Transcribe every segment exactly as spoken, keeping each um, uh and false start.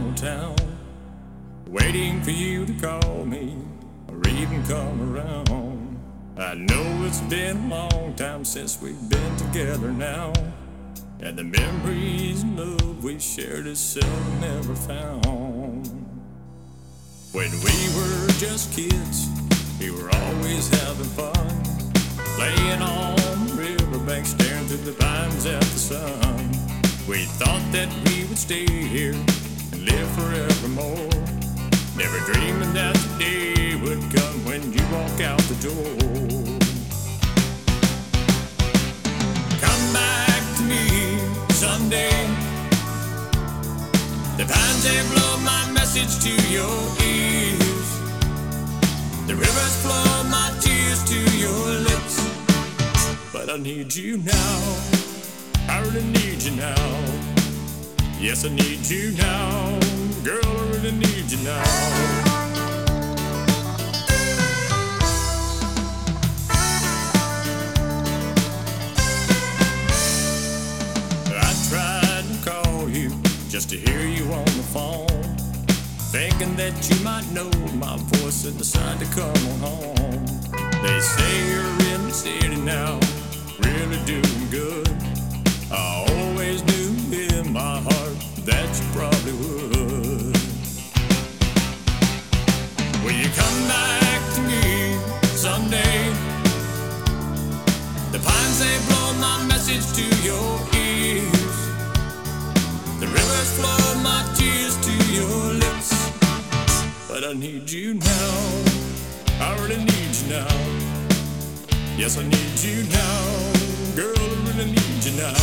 old town, waiting for you to call me or even come around. I know it's been a long time since we've been together now, and the memories and love we shared is seldom ever found. When we were just kids, we were always having fun, playing on the riverbank, staring through the pines at the sun. We thought that we would stay here and live forevermore, never dreaming that the day would come when you walk out the door. Come back to me someday. The pines, they blow my message to your ears. The rivers flow my tears to your lips. But I need you now, I really need you now. Yes, I need you now, girl, I really need you now. I tried to call you just to hear you on the phone, thinking that you might know my voice and decide to come on home. They say you're in the city now, really doing good. I always knew in my heart that you probably would. Will you come back to me someday? The pines, they blow my message to your ears. The rivers flow my tears to your lips. But I need you now, I really need you now. Yes, I need you now, girl, I really need you now.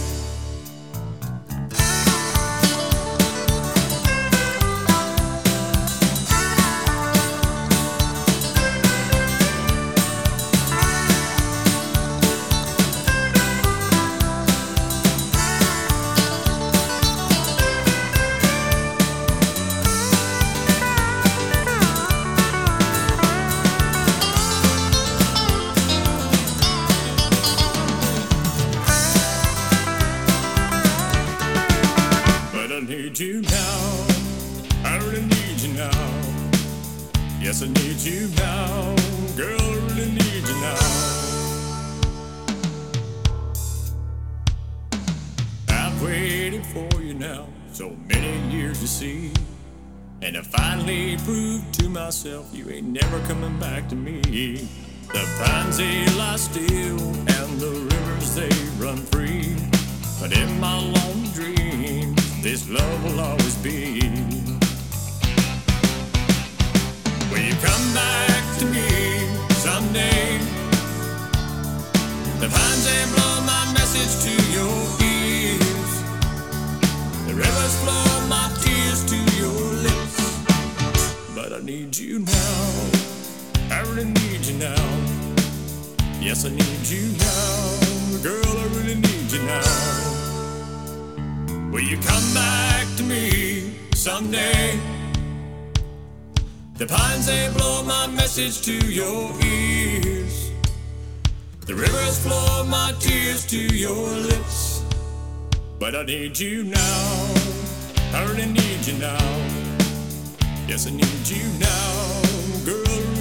I need you now, I really need you now. Yes, I need you now, girl, I really need you now. I've waited for you now so many years to see, and I finally proved to myself you ain't never coming back to me. The pines, they lie still and the rivers, they run free, but in my long dream this love will always be. Will you come back to me someday? The pines, they blow my message to your ears. The rivers flow my tears to your lips. But I need you now, I really need you now. Yes, I need you now, girl, I really need you now. Will you come back to me someday? The pines, they blow my message to your ears. The rivers flow my tears to your lips. But I need you now, I really need you now. Yes, I need you now, girl.